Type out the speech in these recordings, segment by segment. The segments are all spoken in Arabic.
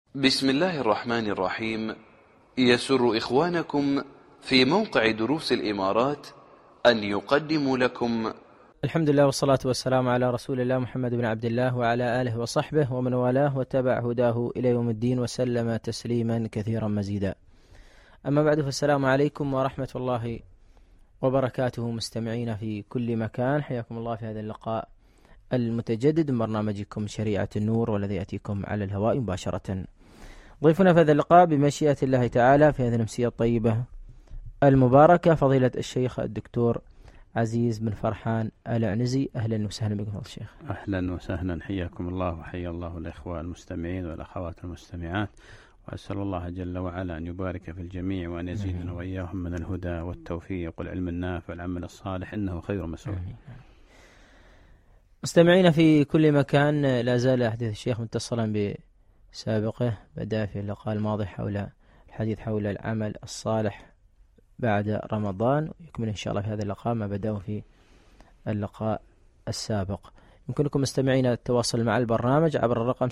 بسم الله الرحمن الرحيم. يسر إخوانكم في موقع دروس الإمارات أن يقدموا لكم الحمد لله والصلاة والسلام على رسول الله محمد بن عبد الله وعلى آله وصحبه ومن والاه واتبع هداه إلى يوم الدين وسلم تسليما كثيرا مزيدا. أما بعد، فالسلام عليكم ورحمة الله وبركاته مستمعين في كل مكان، حياكم الله في هذا اللقاء المتجدد من برنامجكم شريعة النور، والذي يأتيكم على الهواء مباشرة. ضيفنا في هذا اللقاء بمشيئة الله تعالى في هذه الأمسية الطيبة المباركة فضيلة الشيخ الدكتور عزيز بن فرحان العنزي. أهلا وسهلا بكم فضيلة الشيخ. أهلا وسهلا، حياكم الله وحيا الله الإخوة المستمعين والأخوات المستمعات، وأسأل الله جل وعلا أن يبارك في الجميع وأن يزيدنا وإياهم من الهدى والتوفيق والعلم النافع والعمل الصالح، إنه خير مسؤول. مستمعين في كل مكان، لا زال حديث الشيخ متصلا بسابقه، بدأ في اللقاء الماضي حول الحديث حول العمل الصالح بعد رمضان، ويكمل إن شاء الله في هذا اللقاء ما بدأه في اللقاء السابق. يمكنكم مستمعين التواصل مع البرنامج عبر الرقم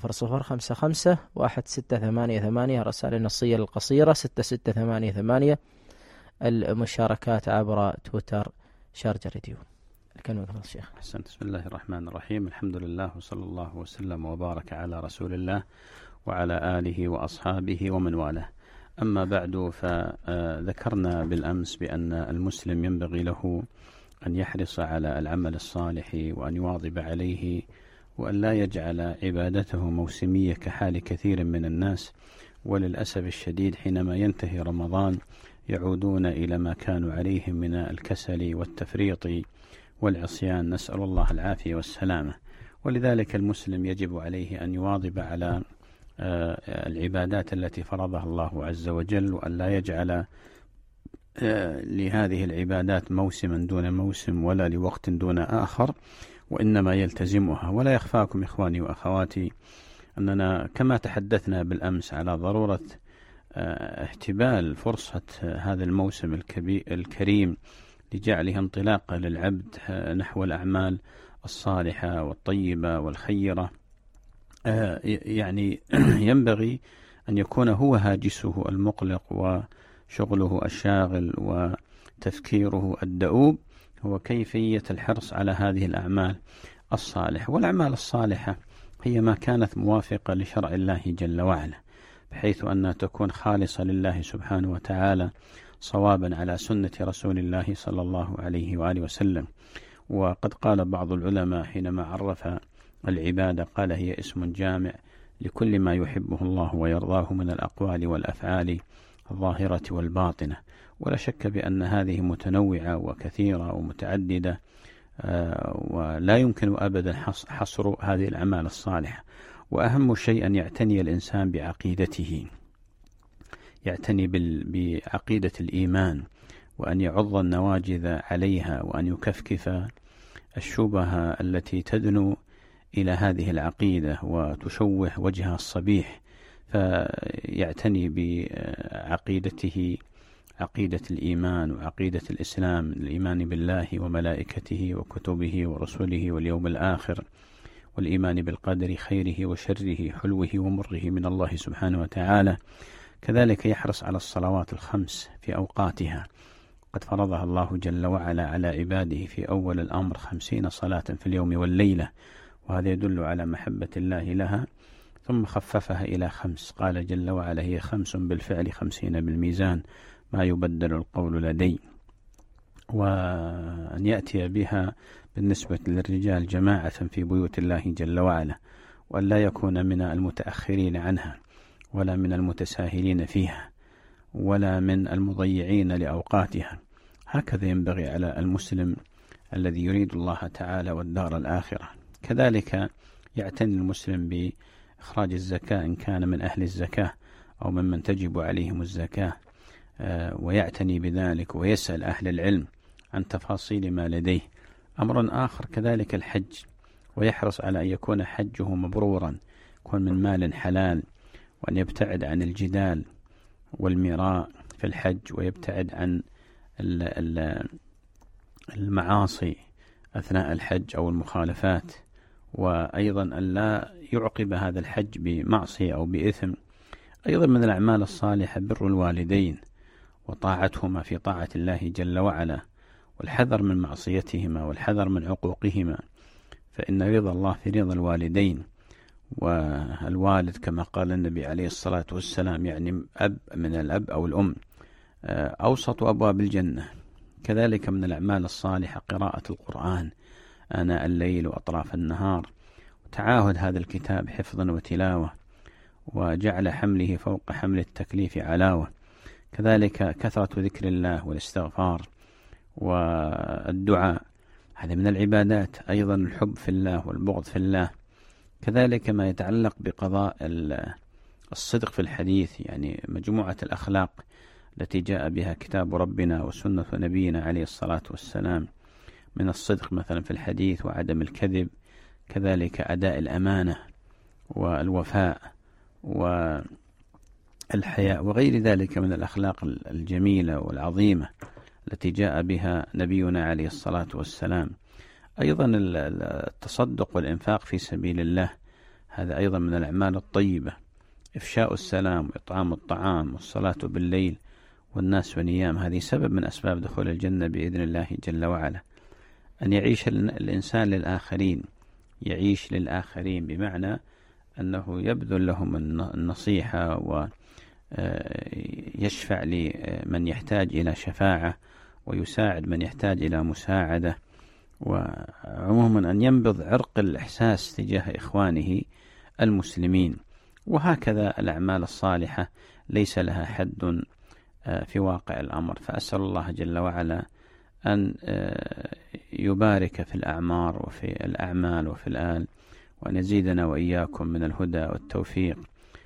600551688، رسائل النصية القصيرة 6688، المشاركات عبر تويتر شارجة راديو. الكلمة لك الشيخ. أحسنت. بسم الله الرحمن الرحيم، الحمد لله وصلى الله وسلم وبارك على رسول الله وعلى آله وأصحابه ومن والاه. أما بعد، فذكرنا بالأمس بأن المسلم ينبغي له أن يحرص على العمل الصالح وأن يواظب عليه، وأن لا يجعل عبادته موسمية كحال كثير من الناس. وللأسف الشديد حينما ينتهي رمضان يعودون إلى ما كانوا عليه من الكسل والتفريط والعصيان، نسأل الله العافية والسلامة. ولذلك المسلم يجب عليه أن يواظب على العبادات التي فرضها الله عز وجل، وأن لا يجعل لهذه العبادات موسما دون موسم ولا لوقت دون آخر، وإنما يلتزمها. ولا يخفاكم إخواني وأخواتي أننا كما تحدثنا بالأمس على ضرورة احتبال فرصة هذا الموسم الكريم لجعله انطلاقا للعبد نحو الأعمال الصالحة والطيبة والخيرة. يعني ينبغي أن يكون هو هاجسه المقلق وشغله الشاغل وتفكيره الدؤوب هو كيفية الحرص على هذه الأعمال الصالحة. والأعمال الصالحة هي ما كانت موافقة لشرع الله جل وعلا، بحيث أنها تكون خالصة لله سبحانه وتعالى، صوابا على سنة رسول الله صلى الله عليه وآله وسلم. وقد قال بعض العلماء حينما عرف العبادة قال: هي اسم جامع لكل ما يحبه الله ويرضاه من الأقوال والأفعال الظاهرة والباطنة. ولا شك بأن هذه متنوعة وكثيرة ومتعددة، ولا يمكن أبدا حصر هذه الأعمال الصالحة. وأهم شيء أن يعتني الإنسان بعقيدته، يعتني بعقيدة الإيمان، وأن يعض النواجذ عليها، وأن يكفكف الشبهة التي تدنو إلى هذه العقيدة وتشوه وجهها الصبيح. فيعتني بعقيدته، عقيدة الإيمان وعقيدة الإسلام، الإيمان بالله وملائكته وكتبه ورسله واليوم الآخر، والإيمان بالقدر خيره وشره حلوه ومره من الله سبحانه وتعالى. كذلك يحرص على الصلوات الخمس في أوقاتها، قد فرضها الله جل وعلا على عباده في أول الأمر 50 صلاة في اليوم والليلة، وهذا يدل على محبة الله لها. ثم خففها إلى 5، قال جل وعلا: هي 5 بالفعل 50 بالميزان، ما يبدل القول لدي. وأن يأتي بها بالنسبة للرجال جماعة في بيوت الله جل وعلا، وأن لا يكون من المتأخرين عنها ولا من المتساهلين فيها ولا من المضيعين لأوقاتها. هكذا ينبغي على المسلم الذي يريد الله تعالى والدار الآخرة. كذلك يعتني المسلم بإخراج الزكاة إن كان من أهل الزكاة أو ممن تجب عليهم الزكاة، ويعتني بذلك ويسأل أهل العلم عن تفاصيل ما لديه. أمر آخر كذلك الحج، ويحرص على أن يكون حجه مبرورا، يكون من مال حلال، وأن يبتعد عن الجدال والمراء في الحج، ويبتعد عن المعاصي أثناء الحج أو المخالفات. وأيضا أن لا يعقب هذا الحج بمعصية أو بإثم. أيضا من الأعمال الصالحة بر الوالدين وطاعتهما في طاعة الله جل وعلا، والحذر من معصيتهما والحذر من عقوقهما، فإن رضا الله في رضا الوالدين. والوالد كما قال النبي عليه الصلاة والسلام يعني أب من الأب أو الأم أوسط أبواب الجنة. كذلك من الأعمال الصالحة قراءة القرآن آناء الليل وأطراف النهار، وتعاهد هذا الكتاب حفظا وتلاوة، وجعل حمله فوق حمل التكليف علاوة. كذلك كثرة ذكر الله والاستغفار والدعاء، هذا من العبادات. أيضا الحب في الله والبغض في الله. كذلك ما يتعلق بقضاء الصدق في الحديث، يعني مجموعة الأخلاق التي جاء بها كتاب ربنا وسنة نبينا عليه الصلاة والسلام، من الصدق مثلا في الحديث وعدم الكذب، كذلك أداء الأمانة والوفاء والحياء وغير ذلك من الأخلاق الجميلة والعظيمة التي جاء بها نبينا عليه الصلاة والسلام. أيضا التصدق والإنفاق في سبيل الله، هذا أيضا من الأعمال الطيبة. إفشاء السلام وإطعام الطعام والصلاة بالليل والناس ونيام، هذه سبب من أسباب دخول الجنة بإذن الله جل وعلا. أن يعيش الإنسان للآخرين، يعيش للآخرين بمعنى أنه يبذل لهم النصيحة ويشفع لمن يحتاج إلى شفاعة ويساعد من يحتاج إلى مساعدة، وعموما أن ينبض عرق الإحساس تجاه إخوانه المسلمين. وهكذا الأعمال الصالحة ليس لها حد في واقع الأمر. فأسأل الله جل وعلا أن يبارك في الأعمار وفي الأعمال وفي الآل، وأن يزيدنا وإياكم من الهدى والتوفيق،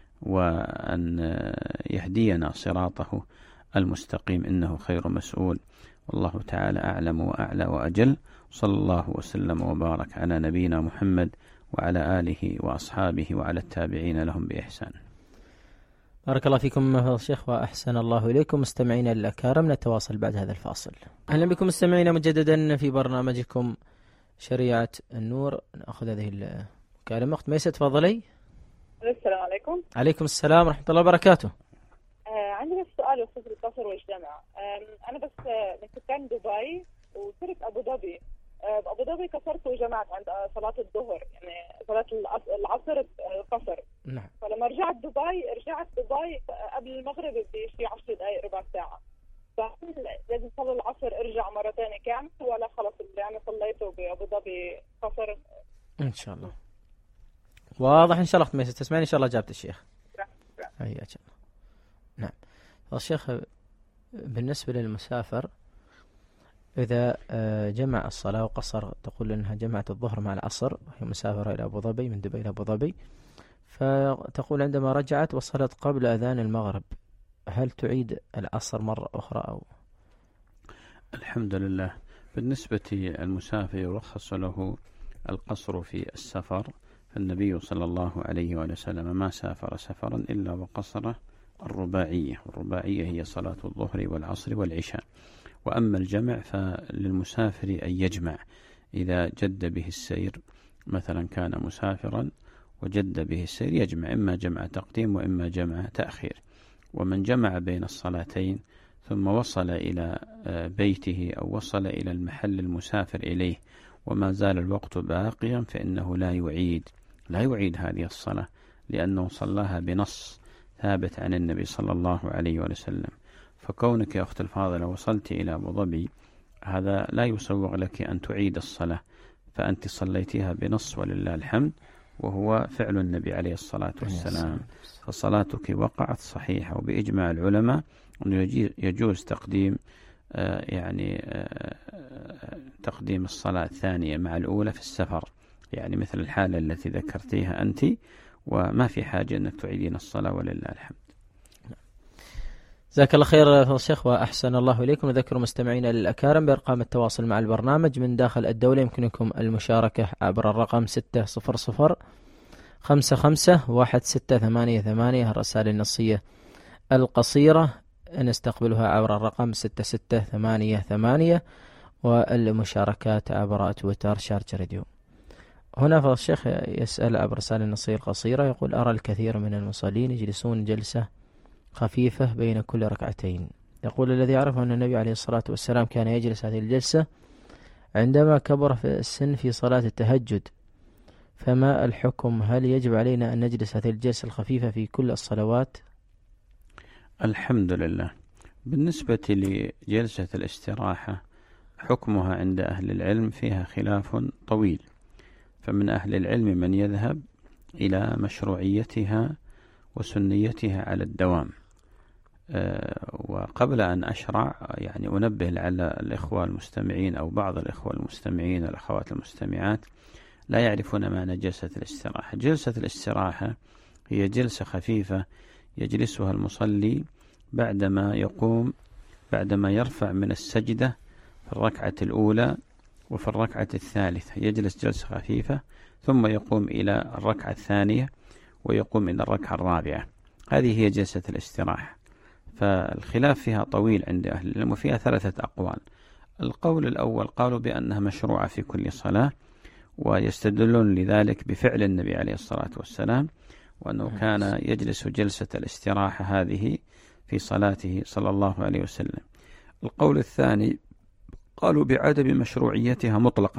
وأن يهدينا صراطه المستقيم، إنه خير مسؤول. والله تعالى أعلم وأعلى وأجل. صلى الله وسلم وبارك على نبينا محمد وعلى آله وأصحابه وعلى التابعين لهم بإحسان. بارك الله فيكم فضيلة الشيخ وأحسن الله إليكم. مستمعينا الأكارم، نتواصل بعد هذا الفاصل. أهلا بكم مستمعينا مجددا في برنامجكم شريعة النور. نأخذ هذه الكلمة. أخت ميسة تفضلي. السلام عليكم. عليكم السلام ورحمة الله وبركاته. عندي بس سؤال بخصوص القصر والجمع. أنا بس من سكان دبي وصرت أبو ظبي. بأبو ظبي كسرت وجمعت عند صلاة الظهر، يعني صلاة العصر قصر. نعم. فلما رجعت دبي قبل المغرب بشي 10 دقائق ربع ساعة. فهل لازم صلي العصر ارجع مرة ثانية كامل، ولا خلص اللي أنا صليته بأبو ظبي قصر؟ إن شاء الله واضح. إن شاء الله أخت ميسة تسمعني، إن شاء الله جابت الشيخ. حياك الله. نعم. الشيخ بالنسبة للمسافر إذا جمع الصلاة وقصر، تقول أنها جمعت الظهر مع العصر وهي مسافرة إلى أبو ظبي، من دبي إلى أبو ظبي، فتقول عندما رجعت وصلت قبل أذان المغرب، هل تعيد العصر مرة أخرى أو؟ الحمد لله. بالنسبة المسافر يرخص له القصر في السفر، فالنبي صلى الله عليه وسلم ما سافر سفرا إلا وقصر الرباعية، والرباعية هي صلاة الظهر والعصر والعشاء. وأما الجمع فللمسافر أن يجمع إذا جد به السير، مثلا كان مسافرا وجد به السير يجمع، إما جمع تقديم وإما جمع تأخير. ومن جمع بين الصلاتين ثم وصل إلى بيته أو وصل إلى المحل المسافر إليه وما زال الوقت باقيا، فإنه لا يعيد هذه الصلاة، لأنه صلاها بنص ثابت عن النبي صلى الله عليه وسلم. فكونك يا أخت الفاضلة وصلت إلى أبو ظبي، هذا لا يسوغ لك أن تعيد الصلاة، فأنت صليتها بنص ولله الحمد، وهو فعل النبي عليه الصلاة والسلام. فصلاتك وقعت صحيحة، وبإجماع العلماء أنه يجوز تقديم الصلاة الثانية مع الأولى في السفر، يعني مثل الحالة التي ذكرتيها أنت، وما في حاجة أنك تعيدين الصلاة ولله الحمد. جزاك الله خير فضيلة الشيخ وأحسن الله إليكم. نذكر مستمعينا الأكارم بأرقام التواصل مع البرنامج من داخل الدولة. يمكنكم المشاركة عبر الرقم 600-55-1688. الرسائل النصية القصيرة نستقبلها عبر الرقم 6688، والمشاركات عبر تويتر شارجة راديو. هنا فضل الشيخ يسأل عبر رسالة نصية قصيرة، يقول: أرى الكثير من المصلين يجلسون جلسة خفيفة بين كل ركعتين. يقول: الذي يعرفه أن النبي عليه الصلاة والسلام كان يجلس هذه الجلسة عندما كبر في السن في صلاة التهجد، فما الحكم؟ هل يجب علينا أن نجلس هذه الجلسة الخفيفة في كل الصلوات؟ الحمد لله. بالنسبة لجلسة الاستراحة حكمها عند أهل العلم فيها خلاف طويل، فمن أهل العلم من يذهب إلى مشروعيتها وسنيتها على الدوام. وقبل أن أشرع يعني أنبه على الإخوة المستمعين أو بعض الإخوة المستمعين والأخوات المستمعات لا يعرفون معنى جلسة الاستراحة. جلسة الاستراحة هي جلسة خفيفة يجلسها المصلي بعدما يرفع من السجدة في الركعة الأولى وفي الركعة الثالثة، يجلس جلسة خفيفة ثم يقوم إلى الركعة الثانية ويقوم إلى الركعة الرابعة. هذه هي جلسة الاستراحة. فالخلاف فيها طويل عند أهل العلم وفيها 3 أقوال. القول الأول قالوا بأنها مشروعة في كل صلاة، ويستدلون لذلك بفعل النبي عليه الصلاة والسلام، وأنه كان يجلس جلسة الاستراحة هذه في صلاته صلى الله عليه وسلم. القول الثاني قالوا بعدم مشروعيتها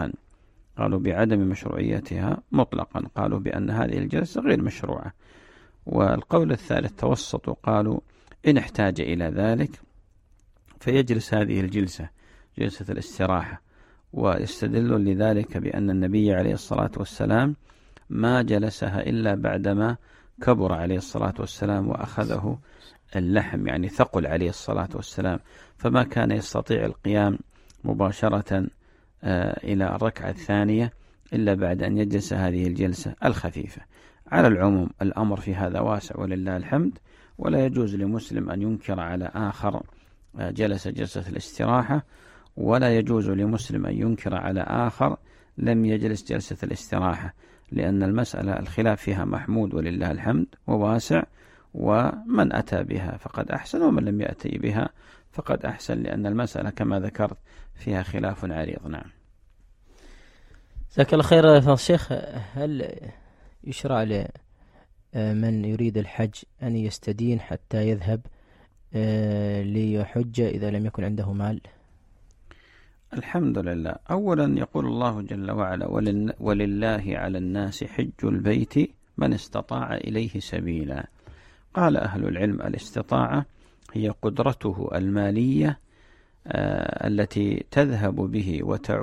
مطلقا، قالوا بأن هذه الجلسة غير مشروعة. والقول الثالث توسطوا، قالوا إن احتاج إلى ذلك فيجلس هذه الجلسة جلسة الاستراحة، ويستدلون لذلك بأن النبي عليه الصلاة والسلام ما جلسها إلا بعدما كبر عليه الصلاة والسلام وأخذه اللحم، يعني ثقل عليه الصلاة والسلام، فما كان يستطيع القيام مباشرة إلى الركعة الثانية إلا بعد أن يجلس هذه الجلسة الخفيفة. على العموم الأمر في هذا واسع ولله الحمد، ولا يجوز لمسلم أن ينكر على آخر جلس جلسة الاستراحة، ولا يجوز لمسلم أن ينكر على آخر لم يجلس جلسة الاستراحة، لأن المسألة الخلاف فيها محمود ولله الحمد وواسع، ومن أتى بها فقد أحسن ومن لم يأتي بها فقد أحسن، لأن المسألة كما ذكرت فيها خلاف عريض. نعم. جزاك الله خير فضل الشيخ. هل يشرع لمن يريد الحج أن يستدين حتى يذهب ليحج إذا لم يكن عنده مال؟ الحمد لله. أولا يقول الله جل وعلا: ولله على الناس حج البيت من استطاع إليه سبيلا. قال أهل العلم: الاستطاعة هي قدرته المالية التي تذهب به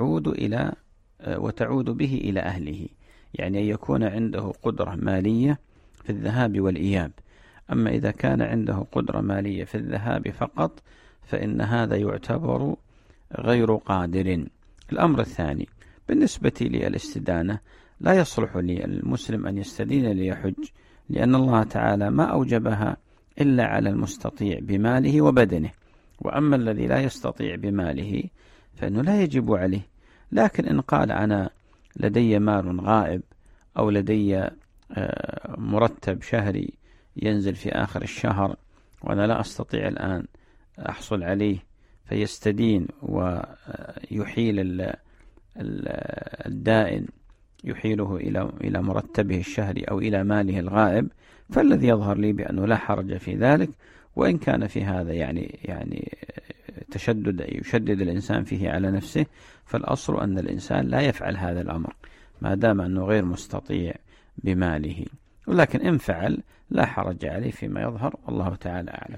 وتعود به إلى أهله، يعني أن يكون عنده قدرة مالية في الذهاب والإياب. أما إذا كان عنده قدرة مالية في الذهاب فقط فإن هذا يعتبر غير قادر. الأمر الثاني بالنسبة للاستدانة، لا يصلح للمسلم أن يستدين ليحج، لأن الله تعالى ما أوجبها إلا على المستطيع بماله وبدنه، وأما الذي لا يستطيع بماله فإنه لا يجب عليه. لكن إن قال أنا لدي مال غائب أو لدي مرتب شهري ينزل في آخر الشهر وأنا لا أستطيع الآن أحصل عليه، فيستدين ويحيل الدائن يحيله إلى مرتبه الشهري أو إلى ماله الغائب، فالذي يظهر لي بأنه لا حرج في ذلك، وإن كان في هذا يعني يشدد الإنسان فيه على نفسه، فالأصل أن الإنسان لا يفعل هذا الأمر ما دام أنه غير مستطيع بماله، ولكن إن فعل لا حرج عليه فيما يظهر، والله تعالى أعلم.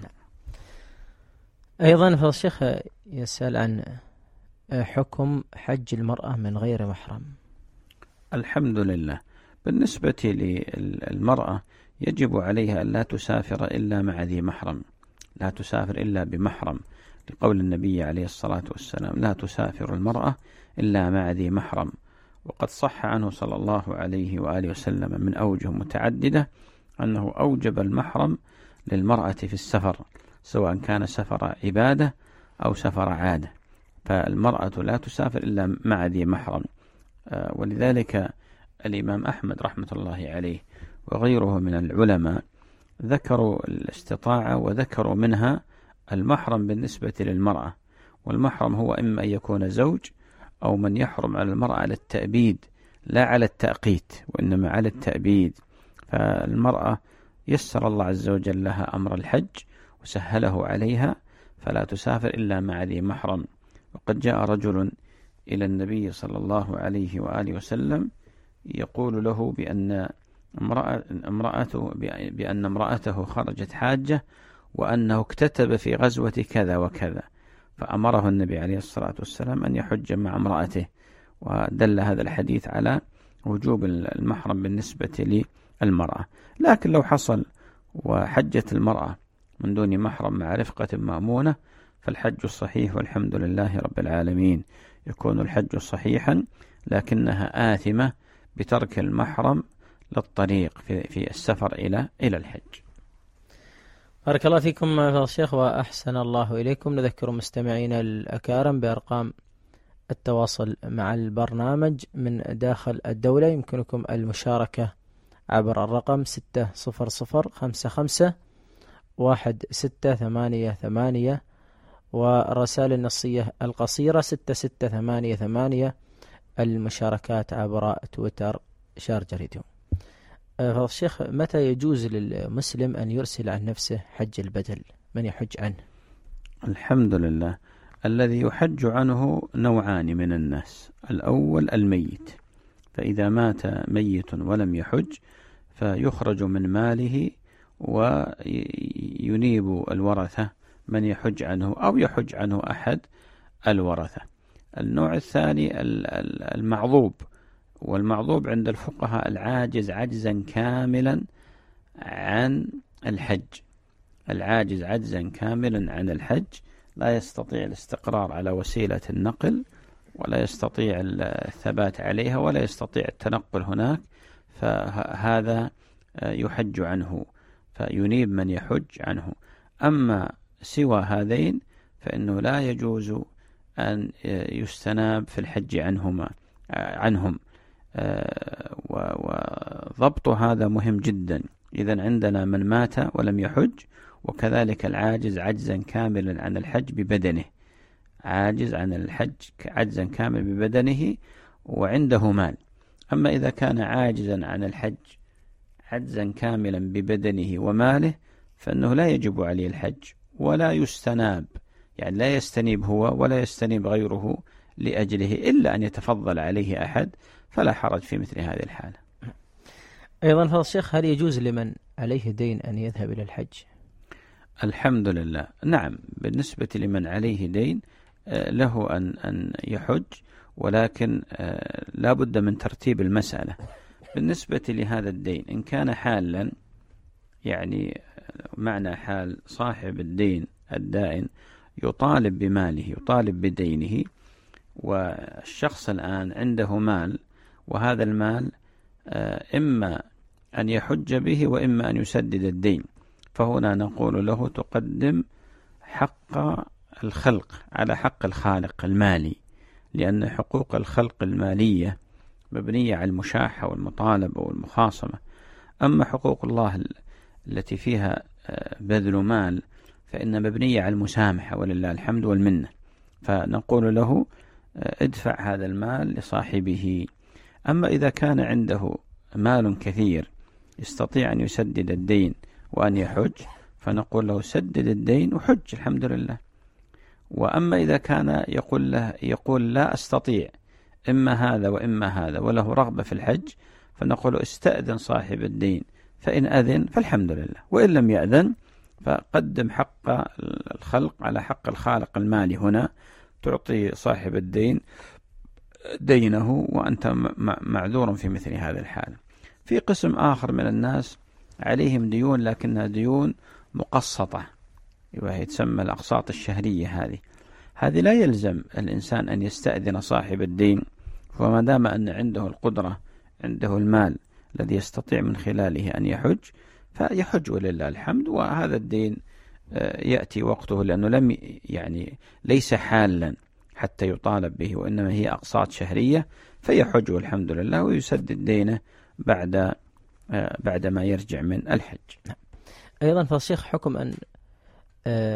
أيضا فضل الشيخ يسأل عن حكم حج المرأة من غير محرم. الحمد لله. بالنسبة للمرأة يجب عليها أن لا تسافر إلا مع ذي محرم، لا تسافر إلا بمحرم، لقول النبي عليه الصلاة والسلام: لا تسافر المرأة إلا مع ذي محرم. وقد صح عنه صلى الله عليه وآله وسلم من أوجه متعددة أنه أوجب المحرم للمرأة في السفر، سواء كان سفر عبادة أو سفر عادة، فالمرأة لا تسافر إلا مع ذي محرم. ولذلك الإمام أحمد رحمة الله عليه وغيره من العلماء ذكروا الاستطاعة وذكروا منها المحرم بالنسبة للمرأة. والمحرم هو إما أن يكون زوج أو من يحرم على المرأة على التأبيد لا على التأقيت وإنما على التأبيد. فالمرأة يسر الله عز وجل لها أمر الحج وسهله عليها، فلا تسافر إلا مع ذي محرم. وقد جاء رجل إلى النبي صلى الله عليه وآله وسلم يقول له بأن امرأته خرجت حاجة وأنه اكتتب في غزوة كذا وكذا، فأمره النبي عليه الصلاة والسلام أن يحج مع امرأته. ودل هذا الحديث على وجوب المحرم بالنسبة للمرأة. لكن لو حصل وحجت المرأة من دون محرم مع رفقة مأمونة فالحج الصحيح والحمد لله رب العالمين. يكون الحج صحيحا لكنها آثمة بترك المحرم للطريق في السفر إلى الحج. بارك الله فيكم فضيلة الشيخ وأحسن الله إليكم. نذكر مستمعينا الأكارم بأرقام التواصل مع البرنامج من داخل الدولة. يمكنكم المشاركة عبر الرقم 600551688 والرسائل النصية القصيرة 6688. المشاركات عبر تويتر شارجة راديو. فضيلة الشيخ، متى يجوز للمسلم أن يرسل عن نفسه حج البدل؟ من يحج عنه؟ الحمد لله. الذي يحج عنه نوعان من الناس. الأول الميت، فإذا مات ميت ولم يحج فيخرج من ماله وينيب الورثة من يحج عنه أو يحج عنه أحد الورثة. النوع الثاني المعضوب، والمعضوب عند الفقهاء العاجز عجزا كاملا عن الحج. العاجز عجزا كاملا عن الحج، لا يستطيع الاستقرار على وسيلة النقل ولا يستطيع الثبات عليها ولا يستطيع التنقل هناك، فهذا يحج عنه فينيب من يحج عنه. أما سوى هذين فإنه لا يجوز أن يستناب في الحج عنهم. وضبط هذا مهم جدا. إذن عندنا من مات ولم يحج، وكذلك العاجز عجزا كاملا عن الحج ببدنه، عاجز عن الحج عجزا كاملا ببدنه وعنده مال. أما إذا كان عاجزا عن الحج عجزا كاملا ببدنه وماله فإنه لا يجب عليه الحج ولا يستناب، يعني لا يستنيب هو ولا يستنيب غيره لأجله إلا أن يتفضل عليه أحد، فلا حرج في مثل هذه الحالة. أيضا فضل الشيخ، هل يجوز لمن عليه دين أن يذهب إلى الحج؟ الحمد لله، نعم. بالنسبة لمن عليه دين له أن يحج، ولكن لا بد من ترتيب المسألة. بالنسبة لهذا الدين إن كان حالا، يعني معنى حال صاحب الدين الدائن يطالب بماله يطالب بدينه، والشخص الآن عنده مال وهذا المال إما أن يحج به وإما أن يسدد الدين، فهنا نقول له تقدم حق الخلق على حق الخالق المالي، لأن حقوق الخلق المالية مبنية على المشاحة والمطالبة والمخاصمة. أما حقوق الله التي فيها بذل مال فإن مبنية على المسامحة ولله الحمد والمنة، فنقول له ادفع هذا المال لصاحبه. أما إذا كان عنده مال كثير يستطيع أن يسدد الدين وأن يحج فنقول له سدد الدين وحج الحمد لله. وأما إذا كان يقول لا أستطيع إما هذا وإما هذا وله رغبة في الحج فنقول استأذن صاحب الدين، فإن أذن فالحمد لله، وإن لم يأذن فقدم حق الخلق على حق الخالق المالي. هنا تعطي صاحب الدين دينه وأنت معذور في مثل هذا الحال. في قسم آخر من الناس عليهم ديون لكنها ديون مقسطة، وهي تسمى الأقساط الشهرية. هذه لا يلزم الإنسان أن يستأذن صاحب الدين، وما دام أن عنده القدرة عنده المال الذي يستطيع من خلاله أن يحج فيحج ولله الحمد. وهذا الدين يأتي وقته لأنه ليس حالا حتى يطالب به، وإنما هي أقساط شهرية، فيحج والحمد لله ويسدد دينه بعد ما يرجع من الحج. أيضا فالشيخ، حكم أن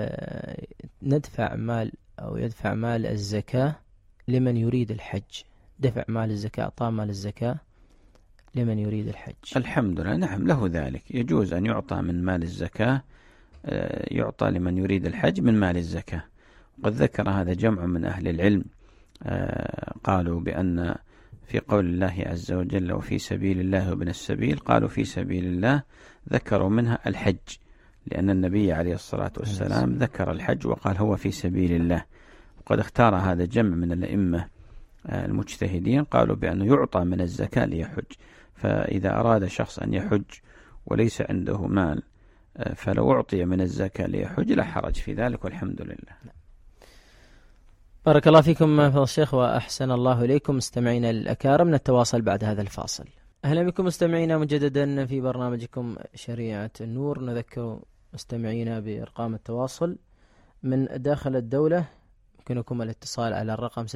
ندفع مال أو يدفع مال الزكاة لمن يريد الحج دفع مال الزكاة، إعطاء مال الزكاة لمن يريد الحج؟ الحمد لله، نعم، له ذلك، يجوز أن يعطى من مال الزكاة، يعطى لمن يريد الحج من مال الزكاة. قد ذكر هذا جمع من أهل العلم، قالوا بأن في قول الله عز وجل وفي سبيل الله وابن السبيل، قالوا في سبيل الله ذكروا منها الحج، لأن النبي عليه الصلاة والسلام ذكر الحج وقال هو في سبيل الله. وقد اختار هذا جمع من الأئمة المجتهدين، قالوا بأنه يعطى من الزكاة ليحج. فإذا أراد شخص أن يحج وليس عنده مال، فلو أعطي من الزكاة ليحج لا حرج في ذلك، والحمد لله. بارك الله فيكم فضيلة الشيخ وأحسن الله إليكم. مستمعينا الأكارم، نتواصل بعد هذا الفاصل. أهلا بكم مستمعينا مجددا في برنامجكم شريعة النور. نذكر مستمعينا بأرقام التواصل من داخل الدولة، يمكنكم الاتصال على الرقم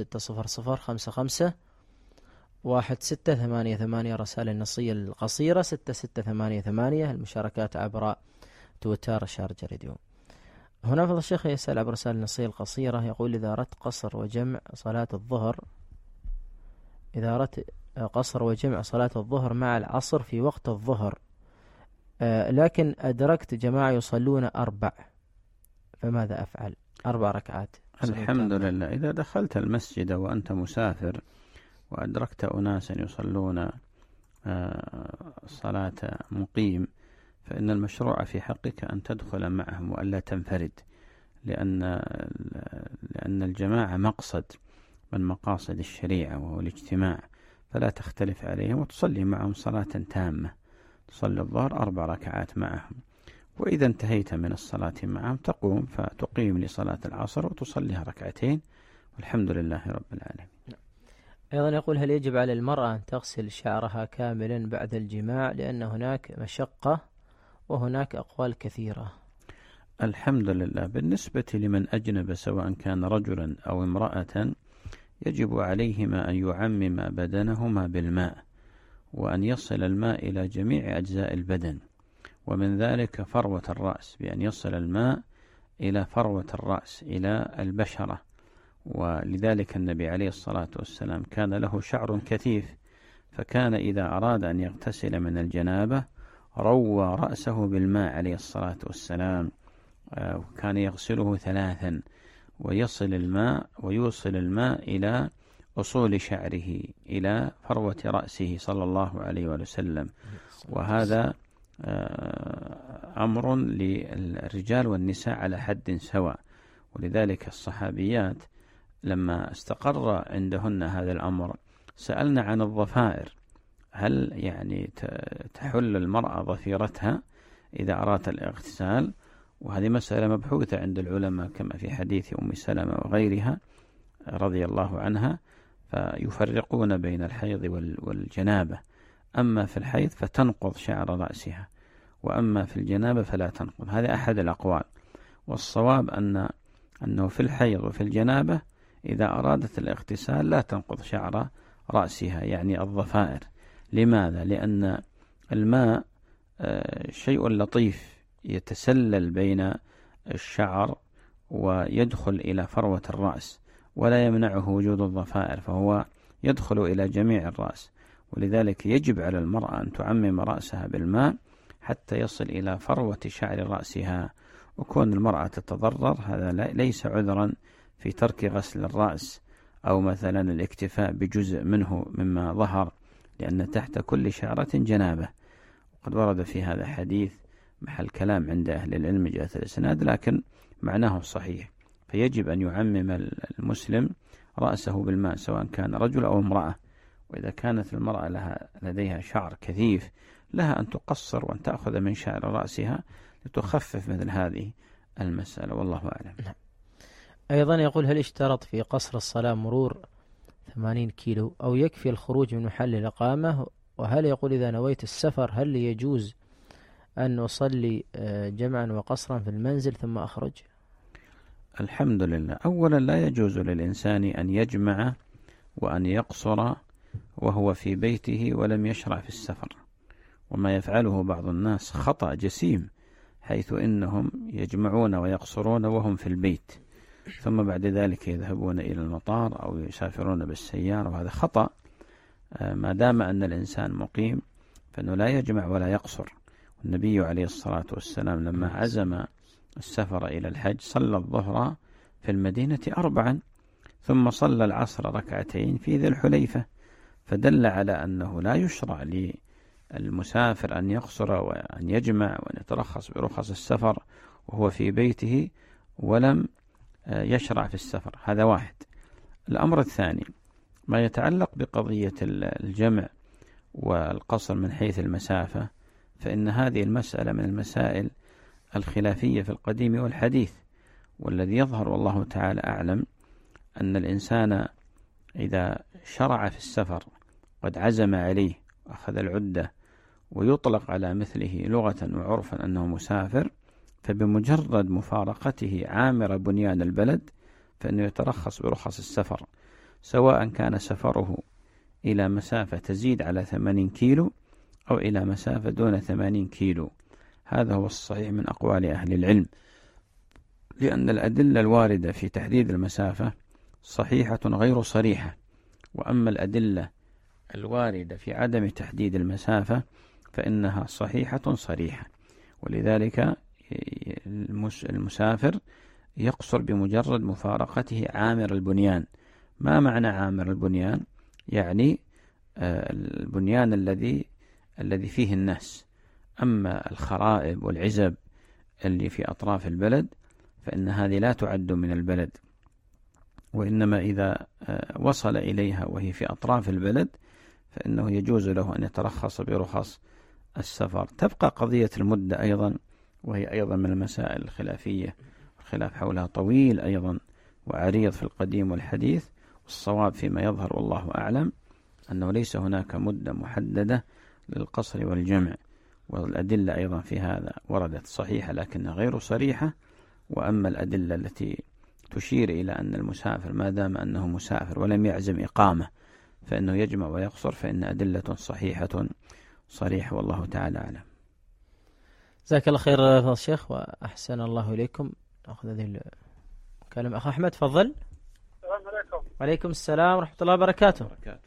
600551688 رسائل النصية القصيرة 6688. المشاركات عبر تويتر شارجة راديو. هنا فضل الشيخ يسأل عبر رسائل النصية القصيرة، يقول إذا أردت قصر وجمع صلاة الظهر مع العصر في وقت الظهر، لكن أدركت جماعة يصلون 4، فماذا أفعل؟ 4 ركعات. الحمد لله، إذا دخلت المسجد وأنت مسافر وأدركت أناسا يصلون صلاة مقيم، فإن المشروع في حقك أن تدخل معهم وألا تنفرد، لأن الجماعة مقصد من مقاصد الشريعة وهو الاجتماع، فلا تختلف عليهم وتصلي معهم صلاة تامة، تصلي الظهر 4 ركعات معهم، وإذا انتهيت من الصلاة معهم تقوم فتقيم لصلاة العصر وتصليها 2 ركعات، والحمد لله رب العالمين. أيضا يقول هل يجب على المرأة أن تغسل شعرها كاملا بعد الجماع، لأن هناك مشقة وهناك أقوال كثيرة؟ الحمد لله، بالنسبة لمن أجنب سواء كان رجلا أو امرأة، يجب عليهما أن يعمم بدنهما بالماء، وأن يصل الماء إلى جميع أجزاء البدن، ومن ذلك فروة الرأس، بأن يصل الماء إلى فروة الرأس إلى البشرة. ولذلك النبي عليه الصلاة والسلام كان له شعر كثيف، فكان إذا أراد أن يغتسل من الجنابة روى رأسه بالماء عليه الصلاة والسلام، وكان يغسله 3، ويوصل الماء إلى أصول شعره إلى فروة رأسه صلى الله عليه وسلم. وهذا أمر للرجال والنساء على حد سواء، ولذلك الصحابيات لما استقر عندهن هذا الأمر سألنا عن الضفائر، هل يعني تحل المرأة ضفيرتها إذا أراد الاغتسال؟ وهذه مسألة مبحوثة عند العلماء كما في حديث أم سلمة وغيرها رضي الله عنها، فيفرقون بين الحيض والجنابة. أما في الحيض فتنقض شعر رأسها، وأما في الجنابة فلا تنقض. هذا أحد الأقوال، والصواب أنه في الحيض وفي الجنابة إذا أرادت الاغتسال لا تنقض شعر رأسها، يعني الضفائر. لماذا؟ لأن الماء شيء لطيف يتسلل بين الشعر ويدخل إلى فروة الرأس، ولا يمنعه وجود الضفائر، فهو يدخل إلى جميع الرأس. ولذلك يجب على المرأة أن تعمم رأسها بالماء حتى يصل إلى فروة شعر رأسها. وكون المرأة تتضرر هذا ليس عذرا في ترك غسل الرأس أو مثلا الاكتفاء بجزء منه مما ظهر، لأن تحت كل شعرة جنابة. وقد ورد في هذا حديث محل كلام عند أهل العلم جاء الإسناد، لكن معناه صحيح. فيجب أن يعمم المسلم رأسه بالماء سواء كان رجل أو امرأة. وإذا كانت المرأة لديها شعر كثيف لها أن تقصر وأن تأخذ من شعر رأسها لتخفف مثل هذه المسألة، والله أعلم. أيضا يقول هل اشترط في قصر الصلاة مرور 80 كيلو أو يكفي الخروج من محل الإقامة؟ وهل يقول إذا نويت السفر هل يجوز أن أصلي جمعا وقصرا في المنزل ثم أخرج؟ الحمد لله، أولا لا يجوز للإنسان أن يجمع وأن يقصر وهو في بيته ولم يشرع في السفر، وما يفعله بعض الناس خطأ جسيم، حيث إنهم يجمعون ويقصرون وهم في البيت. ثم بعد ذلك يذهبون إلى المطار أو يسافرون بالسيارة، وهذا خطأ. ما دام أن الإنسان مقيم فإنه لا يجمع ولا يقصر. النبي عليه الصلاة والسلام لما عزم السفر إلى الحج صلى الظهر في المدينة 4 ثم صلى العصر 2 في ذي الحليفة، فدل على أنه لا يشرع للمسافر أن يقصر وأن يجمع وأن يترخص برخص السفر وهو في بيته ولم يشرع في السفر. هذا واحد. الأمر الثاني ما يتعلق بقضية الجمع والقصر من حيث المسافة، فإن هذه المسألة من المسائل الخلافية في القديم والحديث، والذي يظهر والله تعالى أعلم أن الإنسان إذا شرع في السفر قد عزم عليه وأخذ العدة ويطلق على مثله لغة وعرفا أنه مسافر، فبمجرد مفارقته عامر بنيان البلد فإنه يترخص برخص السفر، سواء كان سفره إلى مسافة تزيد على 80 كيلو أو إلى مسافة دون 80 كيلو. هذا هو الصحيح من أقوال أهل العلم، لأن الأدلة الواردة في تحديد المسافة صحيحة غير صريحة، وأما الأدلة الواردة في عدم تحديد المسافة فإنها صحيحة صريحة. ولذلك المسافر يقصر بمجرد مفارقته عامر البنيان. ما معنى عامر البنيان؟ يعني البنيان الذي فيه الناس. أما الخرائب والعزب اللي في أطراف البلد فإن هذه لا تعد من البلد، وإنما إذا وصل إليها وهي في أطراف البلد فإنه يجوز له أن يترخص برخص السفر. تبقى قضية المدة أيضا، وهي أيضا من المسائل الخلافية، الخلاف حولها طويل أيضا وعريض في القديم والحديث، والصواب فيما يظهر والله أعلم أنه ليس هناك مدة محددة للقصر والجمع، والأدلة أيضا في هذا وردت صحيحة لكنها غير صريحة. وأما الأدلة التي تشير إلى أن المسافر ما دام أنه مسافر ولم يعزم إقامة فإنه يجمع ويقصر فإن أدلة صحيحة صريحة، والله تعالى أعلم. جزاك الله خير فضل الشيخ وأحسن الله إليكم. نأخذ هذه الكلمة. أخ أحمد تفضل. السلام عليكم. وعليكم السلام ورحمة الله وبركاته.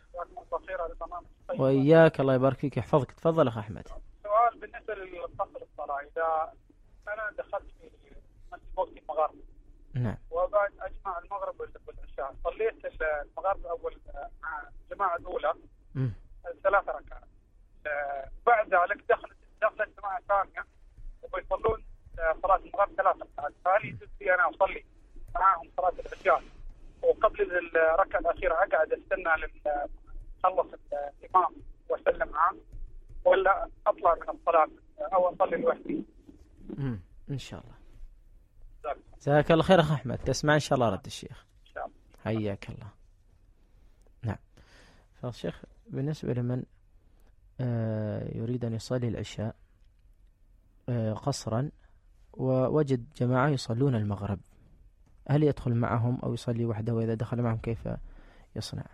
وإياك، الله يبارك فيك يحفظك. تفضل أخ أحمد. سؤال بالنسبة للقصر الصلاة، إذا أنا دخلت في وقت المغرب نعم وبعد أجمع المغرب والعشاء، صليت المغرب أول مع الجماعة الأولى 3 ركعات، بعد ذلك دخلت جماعة ثانية ويصلون صلاة المغرب 3 ركعات، فهل يجوز لي أنا أصلي معهم صلاة العشاء وقبل الركعة الأخيرة أقعد أستنى خلص الإمام وأسلم معه، ولا أطلع من الصلاة أو أصلي لوحدي؟ إن شاء الله. جزاك الله خير أخ أحمد. تسمع إن شاء الله رد الشيخ. إن شاء الله. حياك الله. نعم. فالشيخ بالنسبة لمن يريد أن يصلي العشاء قصرا ووجد جماعة يصلون المغرب، هل يدخل معهم أو يصلي وحده؟ وإذا دخل معهم كيف يصنع؟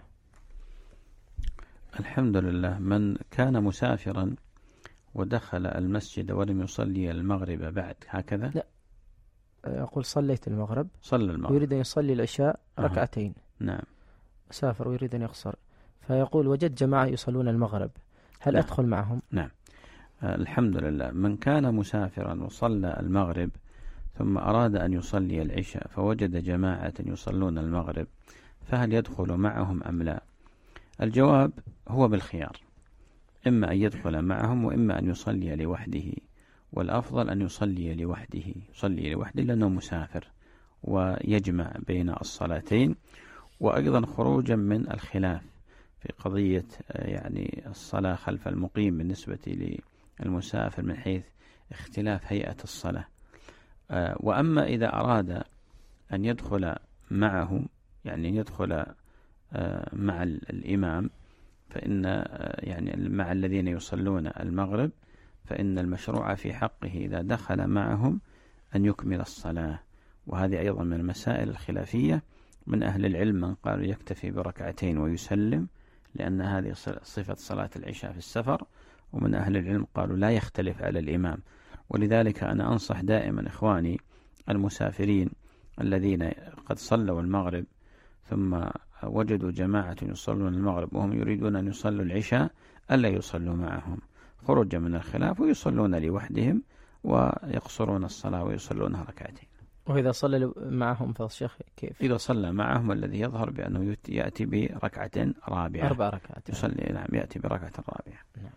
الحمد لله، من كان مسافرا ودخل المسجد ولم يصلي المغرب بعد هكذا؟ لا، أقول صليت المغرب، صلى المغرب ويريد أن يصلي العشاء 2 نعم. سافر ويريد أن يقصر، فيقول وجد جماعة يصلون المغرب، هل نعم. أدخل معهم؟ نعم. الحمد لله، من كان مسافرا وصلى المغرب ثم أراد أن يصلي العشاء فوجد جماعة يصلون المغرب، فهل يدخل معهم أم لا؟ الجواب هو بالخيار، إما أن يدخل معهم وإما أن يصلي لوحده، والأفضل أن يصلي لوحده لأنه مسافر ويجمع بين الصلاتين. وأيضا خروجا من الخلاف في قضية يعني الصلاة خلف المقيم بالنسبة للمسافر من حيث اختلاف هيئة الصلاة. وأما إذا أراد أن يدخل معهم، يعني يدخل مع الإمام، فإن يعني مع الذين يصلون المغرب، فإن المشروع في حقه إذا دخل معهم أن يكمل الصلاة. وهذه أيضا من المسائل الخلافية، من أهل العلم من قالوا يكتفي ب2 ويسلم لأن هذه صفة صلاة العشاء في السفر، ومن أهل العلم قالوا لا يختلف على الإمام. ولذلك أنا أنصح دائما إخواني المسافرين الذين قد صلوا المغرب ثم وجدوا جماعة يصلون المغرب وهم يريدون أن يصلوا العشاء ألا يصلوا معهم خروجا من الخلاف، ويصلون لوحدهم ويقصرون الصلاة ويصلونها ركعتين. وإذا صلى معهم فضل الشيخ كيف؟ إذا صلى معهم الذي يظهر بأنه يأتي بركعة رابعة، 4 ركعات يصلي، نعم، يأتي بركعة رابعة. نعم.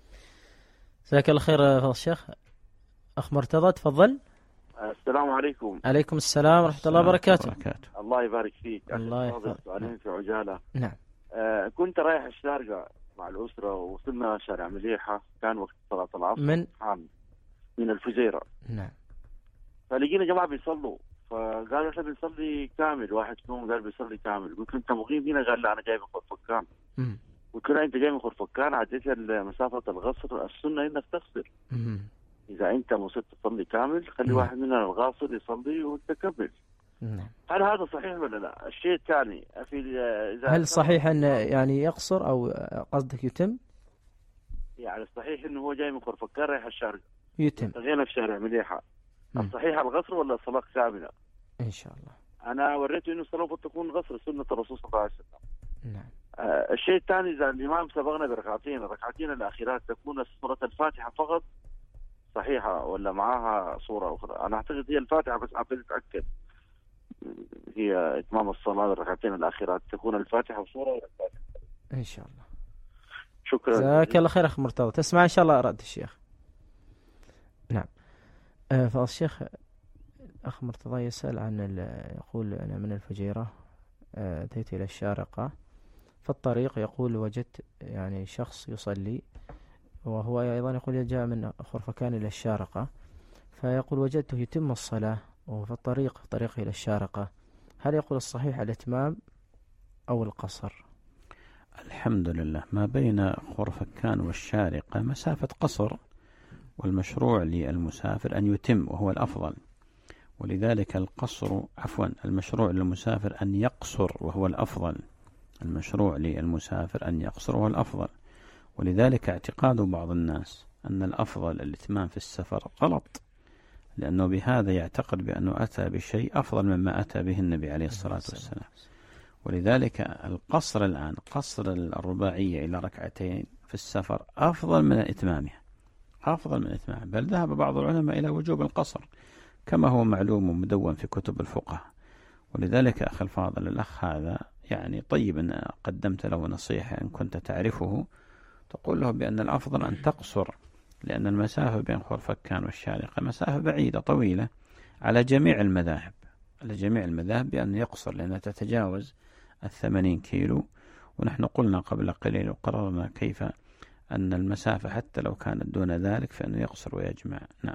جزاك الله خير فضل الشيخ. أخ مرتضى تفضل. السلام عليكم. عليكم السلام ورحمة الله وبركاته. الله يبارك فيك. الله يحفظك. سؤالين في عجالة. نعم. كنت رايح الشارقة مع الأسرة ووصلنا شارع مليحة، كان وقت صلاة العصر من الفجيرة. نعم. فلقينا جماعة بيصلوا، فقالوا احنا بنصلي كامل، واحد منهم قال بيصلي كامل. قلت له انت مقيم هنا؟ قال لا انا جاي من خرفكان. قلت له انت جاي من خرفكان عديت مسافة الغصر، السنة انك تغسل. إذا أنت مصر تصلي كامل خلي واحد مننا الغاصر يصلي وأنت كمل. هل هذا صحيح ولا لا؟ الشيء الثاني هل صحيح أن يعني يقصر أو قصدك يتم؟ يعني الصحيح إنه هو جاي من خرفكان رايح الشارقة يتم، غينا في شارع مليحة. الصحيح الغصر ولا الصلاة كاملة؟ إن شاء الله. أنا وريته إنه الصلاة تكون غصر سنة الرسول صلى الله عليه وسلم. نعم. الشيء الثاني إذا الإمام سبقنا بركعتين، الركعتين الأخيرات تكون سورة الفاتحة فقط صحيحة ولا معها صورة أخرى؟ أنا أعتقد هي الفاتحة بس حبيت أتأكد. هي إتمام الصلاة الركعتين الأخيرات تكون الفاتحة وصورة ولا الفاتحة؟ إن شاء الله. شكرا. جزاك الله خير أخ مرتضى. تسمع إن شاء الله أراد الشيخ. نعم. فالشيخ أخ مرتضى يسأل عن يقول أنا من الفجيرة أتيت إلى الشارقة، في الطريق يقول وجدت يعني شخص يصلي، وهو أيضا يقول جاء من خرفكان إلى الشارقة، فيقول وجدته يتم الصلاة وفي الطريق إلى الشارقة، هل يقول الصحيح الإتمام أو القصر؟ الحمد لله، ما بين خرفكان والشارقة مسافة قصر، والمشروع للمسافر أن يتم وهو الأفضل، ولذلك المشروع للمسافر أن يقصر وهو الأفضل. المشروع للمسافر أن يقصر وهو الأفضل، ولذلك اعتقاد بعض الناس أن الأفضل الإتمام في السفر غلط، لأنه بهذا يعتقد بأنه أتى بشيء أفضل مما أتى به النبي عليه الصلاة والسلام. ولذلك القصر الآن، قصر الرباعية إلى ركعتين في السفر أفضل من إتمامها، بل ذهب بعض العلماء إلى وجوب القصر كما هو معلوم ومدون في كتب الفقه. ولذلك أخي الفاضل الأخ هذا يعني طيب أن قدمت له نصيحة إن كنت تعرفه، تقول له بأن الأفضل أن تقصر، لأن المسافة بين خرفكان والشارقة مسافة بعيدة طويلة على جميع المذاهب بأن يقصر، لأنها تتجاوز 80 كيلو. ونحن قلنا قبل قليل وقررنا كيف أن المسافة حتى لو كانت دون ذلك فإنه يقصر ويجمع. نعم.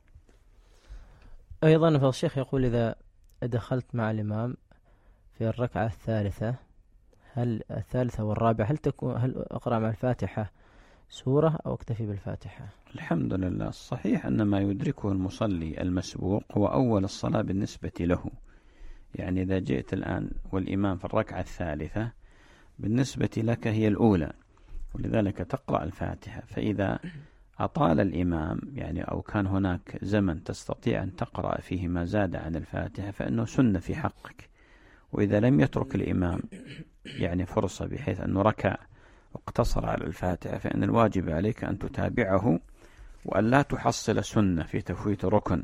أيضا فالشيخ يقول إذا دخلت مع الإمام في الركعة الثالثة، هل الثالثة والرابعة هل أقرأ مع الفاتحة سورة أو أكتفي بالفاتحة؟ الحمد لله، الصحيح أن ما يدركه المصلي المسبوق هو أول الصلاة بالنسبة له. يعني إذا جئت الآن والإمام في الركعة الثالثة بالنسبة لك هي الأولى، ولذلك تقرأ الفاتحة. فإذا أطال الإمام يعني أو كان هناك زمن تستطيع أن تقرأ فيه ما زاد عن الفاتحة فإنه سنة في حقك. وإذا لم يترك الإمام يعني فرصة بحيث أنه ركع واقتصر على الفاتحة فإن الواجب عليك أن تتابعه وأن لا تحصل سنة في تفويت ركن،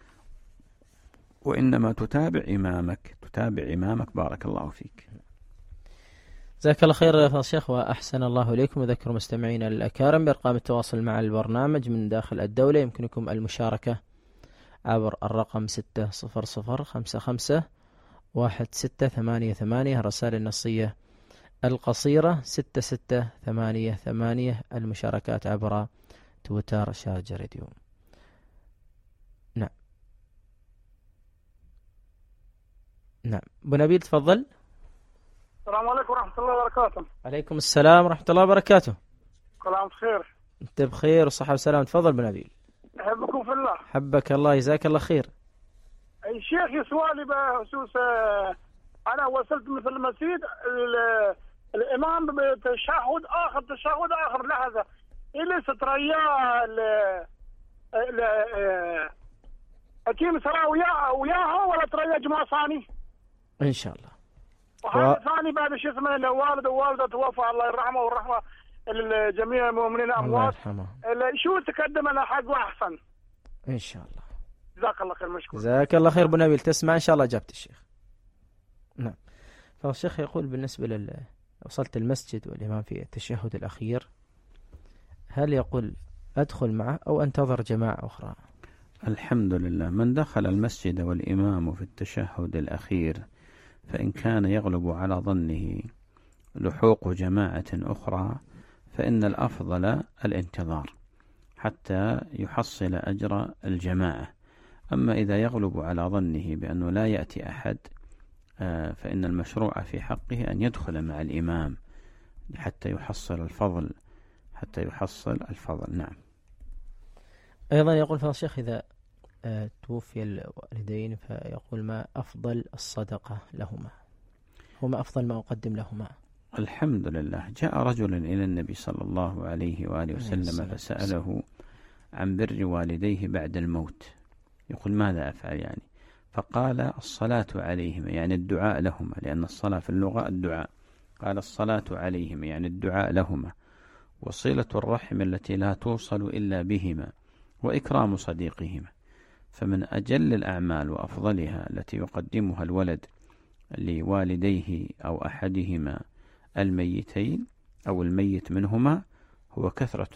وإنما تتابع إمامك. بارك الله فيك. جزاك الله خير يا الشيخ وأحسن الله إليكم. وذكر مستمعينا الأكارم بأرقام التواصل مع البرنامج من داخل الدولة، يمكنكم المشاركة عبر الرقم 600551688، رسائل النصية القصيرة 6688، المشاركات عبر تويتر شارجة راديو. نعم أبو نبيل تفضل. السلام عليكم ورحمة الله وبركاته. عليكم السلام ورحمة الله وبركاته. كل عام بخير. أنت بخير وصحة وسلام. تفضل أبو نبيل. أحبكم في الله. حبك الله، جزاك الله خير. أي شيخ سؤالي بخصوص أنا وصلت مثل المسجد الإمام بتشهد آخر لحظة إلي ستريا أكيد سراء وياها ولا ترى جماعة ثاني إن شاء الله. وهذا ثاني بعد شو اسمه الوالد ووالدة توفى الله يرحمه والرحمة الجميع المؤمنين أموات شو تقدم أنا حق وأحسن إن شاء الله. جزاك الله خير. مشكور. جزاك الله خير أبو نبيل. تسمع إن شاء الله إجابة الشيخ. نعم. فالشيخ يقول بالنسبة وصلت المسجد والإمام في التشهد الأخير، هل يقول أدخل معه أو أنتظر جماعة أخرى؟ الحمد لله، من دخل المسجد والإمام في التشهد الأخير فإن كان يغلب على ظنه لحوق جماعة أخرى فإن الأفضل الانتظار حتى يحصل أجر الجماعة. أما إذا يغلب على ظنه بأنه لا يأتي أحد فإن المشروع في حقه أن يدخل مع الإمام حتى يحصل الفضل. نعم. أيضا يقول فضل الشيخ إذا توفي الوالدين فيقول ما أفضل الصدقة لهما، وما أفضل ما أقدم لهما؟ الحمد لله، جاء رجل إلى النبي صلى الله عليه وآله وسلم فسأله عن بر والديه بعد الموت، يقول ماذا أفعل يعني؟ فقال الصلاة عليهما يعني الدعاء لهما، لأن الصلاة في اللغة الدعاء. قال الصلاة عليهما يعني الدعاء لهما، وصلة الرحم التي لا توصل إلا بهما، وإكرام صديقهما. فمن أجل الأعمال وأفضلها التي يقدمها الولد لوالديه أو أحدهما الميتين أو الميت منهما هو كثرة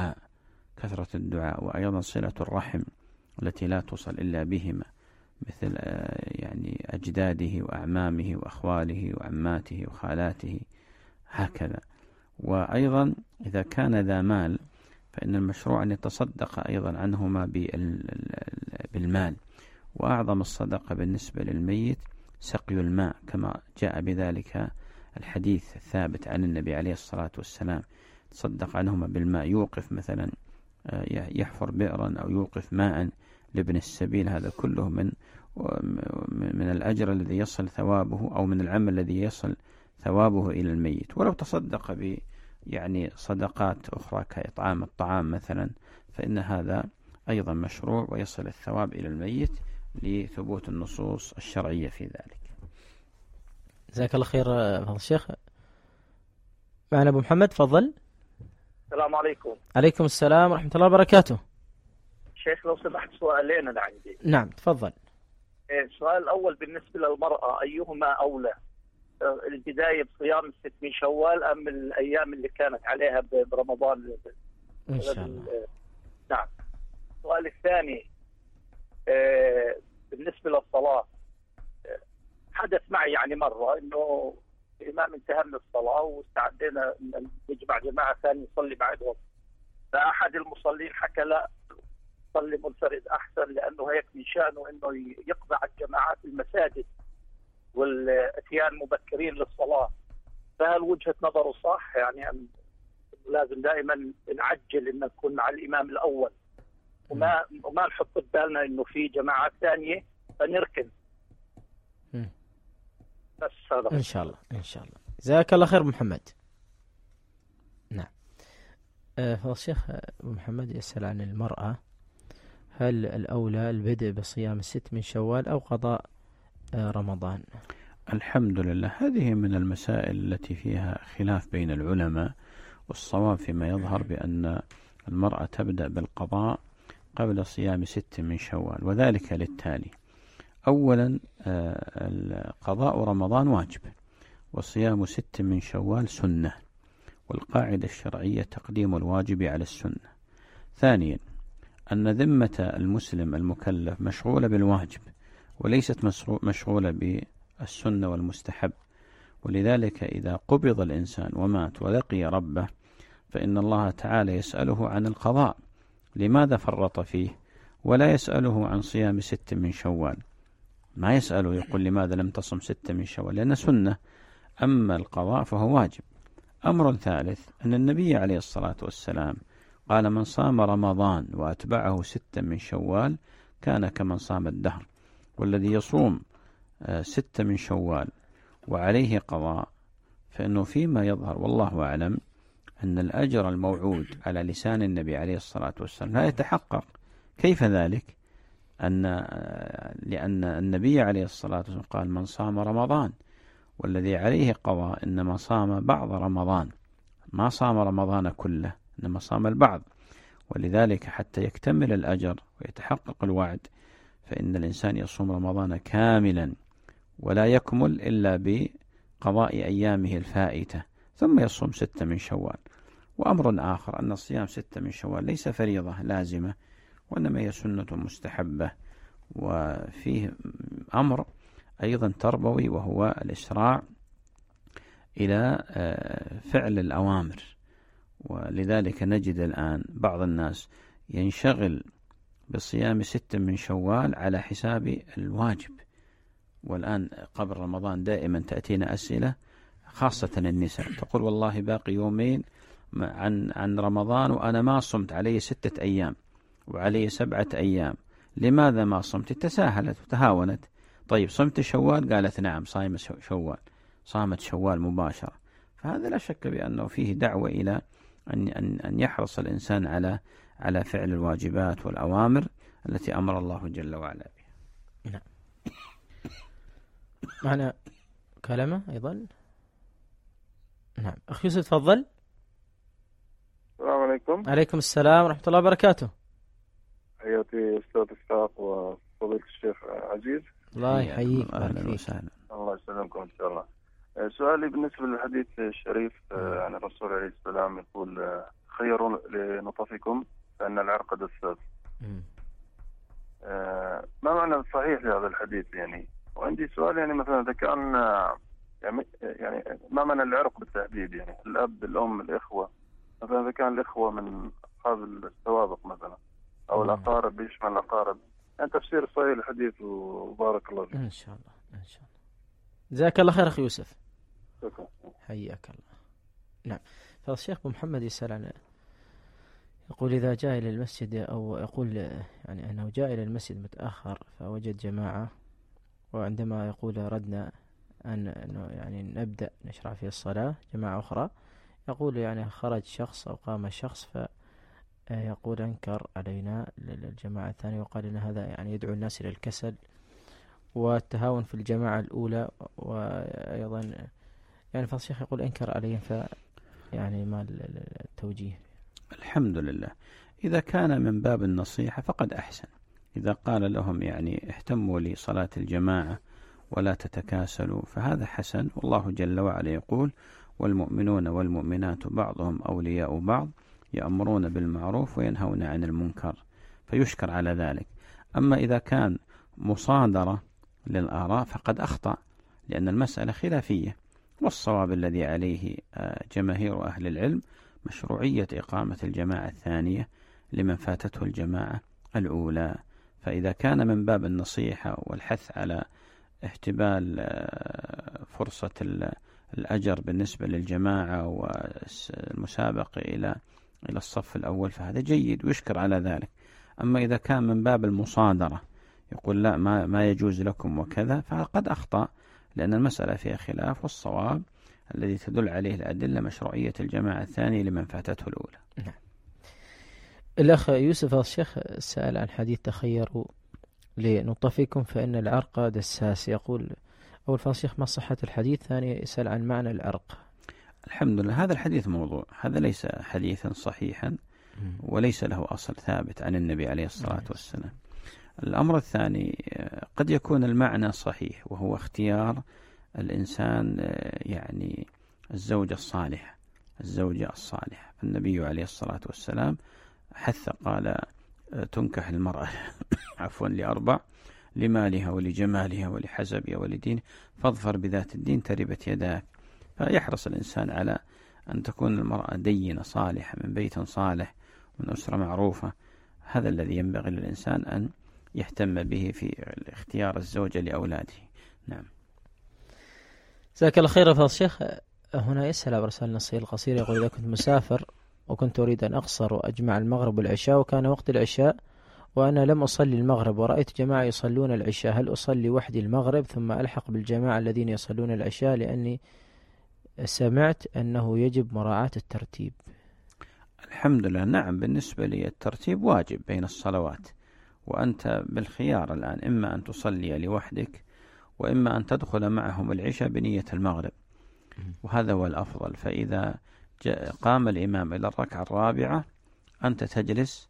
الدعاء، وأيضا صلة الرحم التي لا توصل إلا بهما، مثل يعني أجداده وأعمامه وأخواله وعماته وخالاته هكذا. وأيضا إذا كان ذا مال فإن المشروع أن يتصدق أيضا عنهما بالمال. وأعظم الصدقة بالنسبة للميت سقي الماء، كما جاء بذلك الحديث الثابت عن النبي عليه الصلاة والسلام، تصدق عنهما بالماء، يوقف مثلا يحفر بئرا أو يوقف ماء لابن السبيل، هذا كله من الأجر الذي يصل ثوابه أو من العمل الذي يصل ثوابه إلى الميت. ولو تصدق يعني صدقات أخرى كإطعام الطعام مثلا فإن هذا أيضا مشروع ويصل الثواب إلى الميت لثبوت النصوص الشرعية في ذلك. جزاك الله خير فضل الشيخ. معنا أبو محمد، فضل. السلام عليكم. عليكم السلام ورحمة الله وبركاته. شيخ لو سمحت سؤالين أنا عندي. نعم تفضل. السؤال الأول بالنسبة للمرأة أيهما أولى، البداية بصيام الست من شوال أم الأيام اللي كانت عليها برمضان إن شاء الله؟ نعم. السؤال الثاني بالنسبة للصلاة، حدث معي يعني مرة إنه الإمام انتهى من الصلاة واستعدينا نجمع جماعة ثانية نصلي بعدهم، فأحد المصلين حكى لا صلي منفرد أحسن، لأنه هيك من شأنه إنه يقضي على الجماعات المساجد والاتيان مبكرين للصلاة. فهل وجهة نظره صح يعني لازم دائما نعجل إن نكون مع الإمام الأول وما نحط بالنا إنه في جماعات ثانية فنركن بس هذا إن شاء الله. إن شاء الله. جزاك الله خير محمد. نعم. فضل الشيخ أبو محمد يسأل عن المرأة، هل الأولى البدء بصيام الست من شوال أو قضاء رمضان؟ الحمد لله، هذه من المسائل التي فيها خلاف بين العلماء، والصواب فيما يظهر بأن المرأة تبدأ بالقضاء قبل صيام 6 من شوال، وذلك للتالي: أولا قضاء رمضان واجب، وصيام 6 من شوال سنة، والقاعدة الشرعية تقديم الواجب على السنة. ثانيا أن ذمة المسلم المكلف مشغولة بالواجب وليست مشغولة بالسنة والمستحب، ولذلك إذا قبض الإنسان ومات ولقي ربه فإن الله تعالى يسأله عن القضاء لماذا فرط فيه، ولا يسأله عن صيام 6 من شوال، ما يسأله يقول لماذا لم تصم 6 من شوال، لأن سنة. أما القضاء فهو واجب. أمر ثالث أن النبي عليه الصلاة والسلام قال: من صام رمضان وأتبعه 6 من شوال كان كمن صام الدهر. والذي يصوم 6 من شوال وعليه قضاء فإنه فيما يظهر والله أعلم أن الأجر الموعود على لسان النبي عليه الصلاة والسلام لا يتحقق. كيف ذلك؟ لأن النبي عليه الصلاة والسلام قال من صام رمضان والذي عليه قضاء إنما صام بعض رمضان، ما صام رمضان كله إنما صام البعض. ولذلك حتى يكتمل الأجر ويتحقق الوعد فإن الإنسان يصوم رمضان كاملا ولا يكمل إلا بقضاء أيامه الفائتة، ثم يصوم 6 من شوال. وأمر آخر أن الصيام 6 من شوال ليس فريضة لازمة، وإنما هي سنة مستحبة، وفيه أمر أيضا تربوي وهو الإسراع إلى فعل الأوامر. ولذلك نجد الآن بعض الناس ينشغل بصيام 6 من شوال على حساب الواجب. والآن قبل رمضان دائما تأتينا أسئلة خاصة النساء تقول والله باقي يومين عن رمضان وأنا ما صمت، علي 6 أيام وعلي 7 أيام، لماذا ما صمت؟ تساهلت وتهاونت. طيب صمت شوال؟ قالت نعم صايمة شوال، صامت شوال مباشرة. فهذا لا شك بأنه فيه دعوة إلى أن يحرص الإنسان على فعل الواجبات والأوامر التي أمر الله جل وعلا بها. نعم. معنا كلمة أيضا. نعم أخي يوسف تفضل. السلام عليكم. عليكم السلام ورحمة الله وبركاته. حياتي أستاذ إسحاق وفضيلة الشيخ عزيز. الله يحييك. أهلا وسهلا. الله يسلمكم إن شاء الله. سؤالي بالنسبة للحديث الشريف عن الرسول عليه السلام يقول خيروا لنطفكم فإن العرق دساس. ما معنى صحيح لهذا الحديث يعني؟ وعندي سؤال يعني مثلا إذا كان يعني ما معنى العرق بالتحديد؟ يعني الأب الأم الإخوة مثلا، إذا كان الإخوة من أصحاب السوابق مثلا أو الأقارب بيشمل الأقارب، يعني تفسير صحيح الحديث وبارك الله فيك. إن شاء الله إن شاء الله. جزاك الله خير أخي يوسف. شكرا. حياك الله. نعم. فالشيخ أبو محمد يسأل عن، يقول إذا جاء إلى المسجد أو يقول يعني أنه جاء إلى المسجد متأخر فوجد جماعة، وعندما يقول أردنا أن يعني نبدأ نشرع في الصلاة جماعة أخرى، يقول يعني خرج شخص أو قام شخص فيقول أنكر علينا للجماعة الثانية وقال إن هذا يعني يدعو الناس إلى الكسل والتهاون في الجماعة الأولى. وأيضا يعني فالشيخ يقول أنكر عليهم، يعني ما التوجيه؟ الحمد لله، إذا كان من باب النصيحة فقد أحسن. إذا قال لهم يعني اهتموا لصلاة الجماعة ولا تتكاسلوا فهذا حسن. والله جل وعلا يقول والمؤمنون والمؤمنات بعضهم أولياء بعض يأمرون بالمعروف وينهون عن المنكر، فيشكر على ذلك. أما إذا كان مصادرة للآراء فقد أخطأ، لأن المسألة خلافية، والصواب الذي عليه جماهير أهل العلم مشروعية إقامة الجماعة الثانية لمن فاتته الجماعة الأولى. فإذا كان من باب النصيحة والحث على احتبال فرصة الأجر بالنسبة للجماعة والمسابقة إلى الصف الأول فهذا جيد ويشكر على ذلك. أما إذا كان من باب المصادرة يقول لا ما يجوز لكم وكذا فقد أخطأ، لأن المسألة فيها خلاف، والصواب الذي تدل عليه الأدلة مشروعية الجماعة الثانية لمن فاتته الأولى. نعم. الأخ يوسف الشيخ سأل عن حديث تخيروا لنطفكم فإن العرق دساس. يقول أول فالشيخ ما صحة الحديث، ثاني يسأل عن معنى العرق. الحمد لله، هذا الحديث موضوع، هذا ليس حديثا صحيحا وليس له أصل ثابت عن النبي عليه الصلاة والسلام. الأمر الثاني قد يكون المعنى صحيح وهو اختيار الإنسان يعني الزوجة الصالحة، الزوجة الصالحة. فالنبي عليه الصلاة والسلام حث قال تنكح المرأة عفوا ل4: لمالها ولجمالها ولحسبها ولدينها فاظفر بذات الدين تربت يداك. فيحرص الإنسان على أن تكون المرأة دينة صالحة من بيت صالح من أسرة معروفة. هذا الذي ينبغي للإنسان أن يهتم به في اختيار الزوجة لأولاده. نعم. جزاك الله خير. فضل الشيخ هنا يسأل عبر رسالة نصية القصير، يقول إذا كنت مسافر وكنت أريد أن أقصر وأجمع المغرب والعشاء وكان وقت العشاء وأنا لم أصلي المغرب ورأيت جماعة يصلون العشاء، هل أصلي وحدي المغرب ثم ألحق بالجماعة الذين يصلون العشاء؟ لأني سمعت أنه يجب مراعاة الترتيب. الحمد لله، نعم، بالنسبة لي الترتيب واجب بين الصلوات، وأنت بالخيار الآن، إما أن تصلي لوحدك وإما أن تدخل معهم العشاء بنية المغرب، وهذا هو الأفضل. فإذا قام الإمام إلى الركعة الرابعة أنت تجلس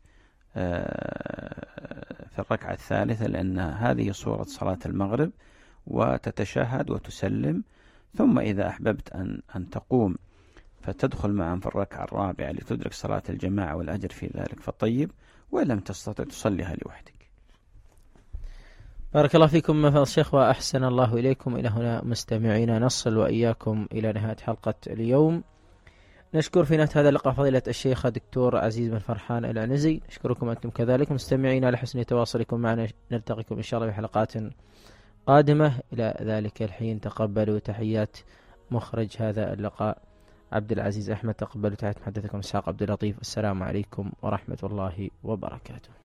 في الركعة الثالثة، لأن هذه صورة صلاة المغرب، وتتشهد وتسلم، ثم إذا أحببت أن تقوم فتدخل معهم في الركعة الرابعة لتدرك صلاة الجماعة والأجر في ذلك فطيب، وإن لم تستطع تصليها لوحدك. بارك الله فيكم فضيلة الشيخ وأحسن الله إليكم. إلى هنا مستمعينا نصل وإياكم إلى نهاية حلقة اليوم. نشكر في نهاية هذا اللقاء فضيلة الشيخ الدكتور عزيز بن فرحان العنزي. نشكركم أنتم كذلك مستمعينا لحسن تواصلكم معنا. نلتقيكم إن شاء الله في حلقات قادمة. إلى ذلك الحين تقبلوا تحيات مخرج هذا اللقاء عبد العزيز أحمد. تقبلوا تحيات محدثكم إسحاق عبد اللطيف. السلام عليكم ورحمة الله وبركاته.